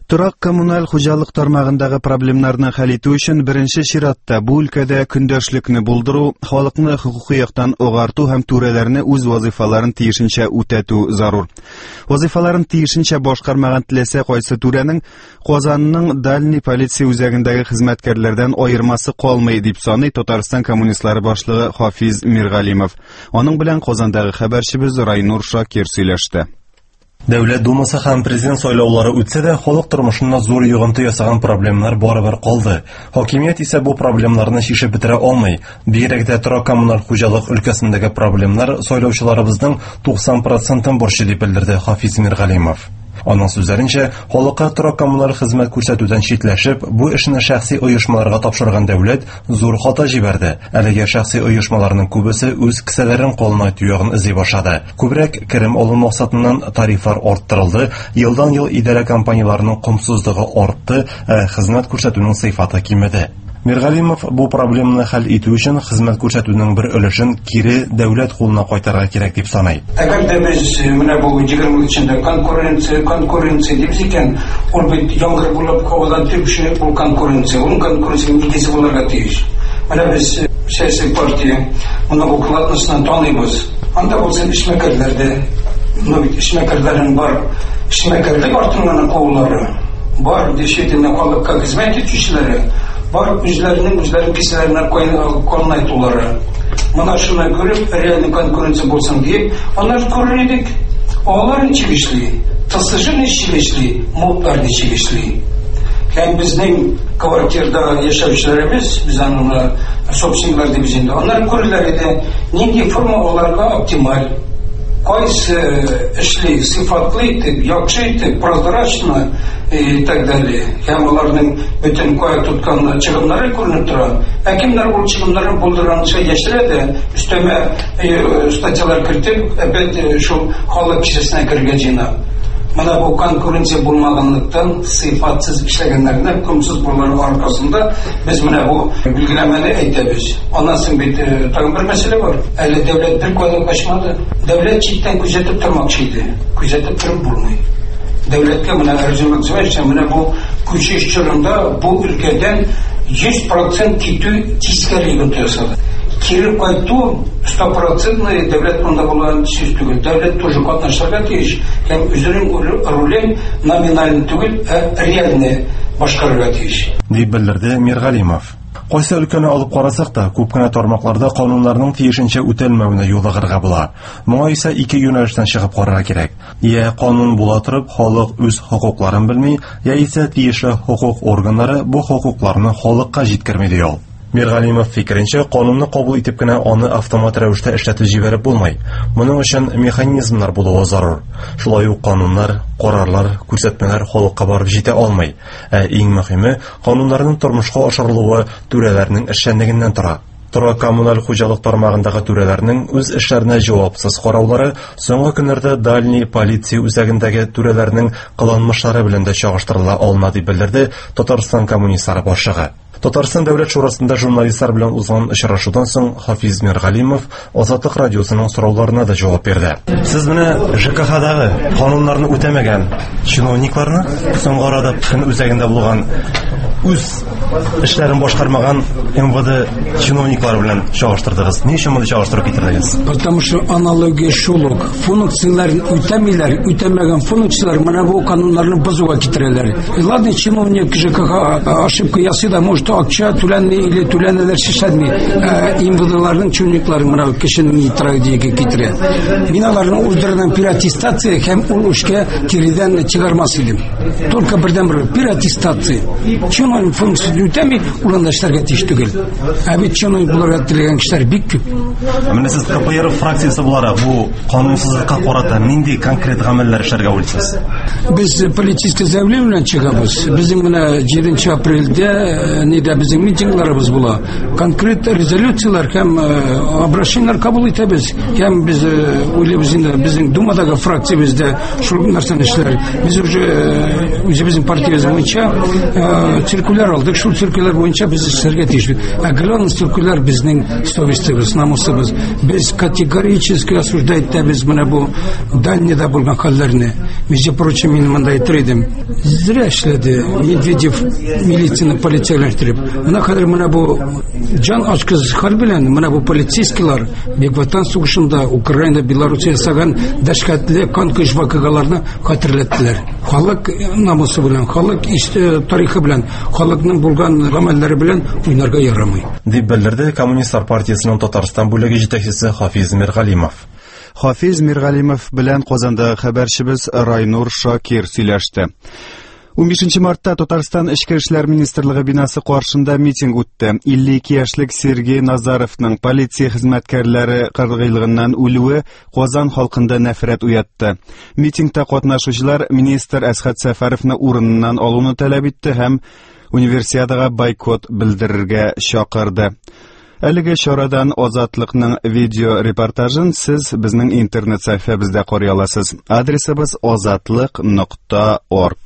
Торак коммуналь хуҗалык тармагындагы проблемнарны хәл итү өчен беренче чиратта бу өлкәдә көндәшлекне булдыру, халыкны хукукый яктан агарту һәм түрәләрне үз вазифаларын тиешенчә үтәтү зарур. Вазифаларын тиешенчә башкармаган теләсә кайсы түрәнең Казанның Дальний полиция үзәгендәге хезмәткәрләрдән аермасы калмый дип саный Татарстан коммунистлары башлыгы Хафиз Миргалимов. Аның белән Казандагы хәбәрчебез Райнур Шакир сөйләште. Дәүләт думасы һәм президент сайлаулары үтсә дә, халык тормышына зур йогынты ясаган проблемалар барыбер калды. Хакимият исә бу проблемаларны шишеп бетерә алмый. Бигрәк тә торак коммуналь хуҗалык өлкәсендәге проблемалар сайлаучыларыбызның 90% борчы дип белдерде Хафиз Миргалимов. Аның сүзләренчә, халыкка торак коммуналь хезмәт күрсәтүдән читләшеп, бу эшне шәхси оешмаларга тапшырган дәүләт зур хата җибәрде. Әлегә шәхси оешмаларның күбесе үз кесәләрен калынайту ягын эзли башлады. Күбрәк керем алу максатыннан тарифлар арттырылды, елдан-ел идарә компанияләренең комсызлыгы артты, хезмәт күрсәтүнең сыйфаты кимеде. Миргалимов бу проблеманы хәл итү өчен хезмәт күрсәтүнең бер өлешен кире дәүләт кулына кайтарга кирәк дип саный. Әгәр дә без менә бу 20 içində конкуренция дип икән, ул бит яңгыр булып һавадан төшү бу конкуренция, ул конкуренция нигезе булырга тиеш. Менә без сәяси партия моны укладнысынан таныйбыз. Анда булсын эшмәкәрләрдә, эшмәкәрләрен бар, эшмәкәрлек артыннан каулары бар, действительно халыкка хезмәт итүчеләре бар, үзләренең кесәләренә калынайтулары. Моны шуны күреп, реальный конкуренция булсын дип, алар күрер идек. Алар ничек эшли, ТСЖ ничек эшли, МОПлар ничек эшли. Һәм безнең квартирада яшәүчеләребез, без аны собственниклар дип инде, алар күрерләр иде, нинди форма аларга оптималь. Кайсы эшли сыйфатлы итеп, яхшы итеп, прозрачно и так далее. Һәм аларның бөтен кая тоткан чыгымнары күренеп тора. Кемнәр ул чыгымнарын булдырганча яшерә, өстәмә статьялар кертеп, шул халык кишәсенә кергән җыйна. Менә бу конкуренция булмаганлыктан сыйфатсыз эшләгәннәрне комсыз булулар аркасында без менә бу билгеләмәне әйтәбез. Анасын бит тагын бер мәсьәлә бар. Әле дәүләт бер кайлык ачмады. Дәүләт читтән күзәтеп тормакчы иде. Күзәтеп торып булмый. Дәүләткә менә арзумак сөйләшә, менә бу күчеш чорында бу өлкәдән 100% китү тискәрелеген ясады. Кире кайту 100% дәүләт монда булган сүз түгел. Дәүләт тоже катнашырга тиеш. Һәм үзенең ролен номинальный түгел, реальный башкарырга тиеш. Дип белдерде Миргалимов. Кайсы өлкәне алып карасак та, күп кенә тармакларда кануннарның тиешенчә үтәлмәвенә юл агырга була. Моңа исә ике юнәлештән чыгып карарга кирәк. Я канун була торып, халык үз хокукларын белми, яисә тиешле хокук органнары бу хокукларны халыкка җиткерми ди ул. Миргалимов фикеренчә, канунны кабул итеп кенә аны автомат рәвештә эшләтеп җибәреп булмый. Моның өчен механизмнар булуы зарур. Шулай ук кануннар, карарлар, күрсәтмәләр халыкка барып җитә алмый. Иң мөһиме, кануннарның тормышка ашырылуы түрәләрнең эшчәнлегеннән тора. Торак коммуналь хуҗалык тармагындагы түрәләрнең үз эшләренә җавапсыз караулары соңгы көннәрдә Дальний полиция үзәгендәге түрәләрнең кылынмышлары белән дә чагыштырыла алма дип белдерде Татарстан коммунистлары башлыгы. Татарстан дәүләт шурасында журналистлар белән узган очрашудан соң Хафиз Миргалимов Азатлык радиосының сорауларына да җавап бирде. Сез менә ЖКХдагы кануннарны үтәмәгән чиновникларны соңгы арада көн үзәгендә булган үз эшләрен башкармаган МВД чиновниклары белән чагыштырдыгыз. Ни өчен моны чагыштырып китердегез? Потому что аналогия шулык. Функцияләрен үтәмиләр, үтәмәгән функциялар менә бу кануннарны бозуга китерәләр. Ладно, чиновник ЖКХ ошибка ясый да, может акча түләнми или түләнәләр шишәдми. МВДларның чиновниклары менә кешенең трагедияга китерә. Мин аларның уздырган переаттестация һәм ул эшкә киридән чыгармас идем. Только бердән-бер переаттестация. Чиновник функцияны үтәми, уланда эшләргә тиеш түгел. Бит чиновник буларга теләгән кешеләр бик күп. Менә сез КПР фракциясе буларак бу канунсызлыкка карата нинди конкрет гамәлләр эшләргә уйлыйсыз? Без политическое заявление белән чыгабыз. Безнең менә 7 апрельдә зданиедә безнең митингларыбыз була. Конкрет резолюциялар һәм обращениелар кабул итәбез. Һәм без уйлыйбыз инде безнең Думадагы фракциябездә шул нәрсәне эшләр. Без уже үзебезнең партиябез буенча циркуляр алдык. Шул циркуляр буенча без эшләргә тиеш. Главный циркуляр безнең совестебез, намусыбыз. Без категорически осуждаем итәбез менә бу Даниядә булган хәлләрне. Между прочим, мин монда әйтер идем. Зря эшләде Медведев милицияне полицияләштереп. Менә хәзер менә бу җан ачкыч хәл белән менә бу полицейскийлар Ватан сугышында Украина, Белоруссия ясаган дәһшәтле канкыш вакыйгаларны хәтерләттеләр. Халык намусы белән, халык тарихы белән, халыкның булган гамәлләре белән уйнарга ярамый. Дип белдерде Коммунистлар партиясының Татарстан бүлеге җитәкчесе Хафиз Миргалимов. Хафиз Миргалимов белән Казанда хәбәрчебез Райнур Шакир сөйләште. 15 мартта Татарстан Эчке эшләр министрлыгы бинасы каршында митинг үтте. 52 яшьлек Сергей Назаровның полиция хезмәткәрләре кыргыйлыгыннан үлүе Казан халкында нәфрәт уятты. Митингта катнашучылар министр Әсхәт Сәфәровны урыныннан алуны таләп итте һәм универсиадага бойкот белдерергә чакырды. Әлеге чарадан Азатлыкның видео репортажын сез безнең интернет сәхифәбездә карый аласыз. Адресыбыз azatlyk.org.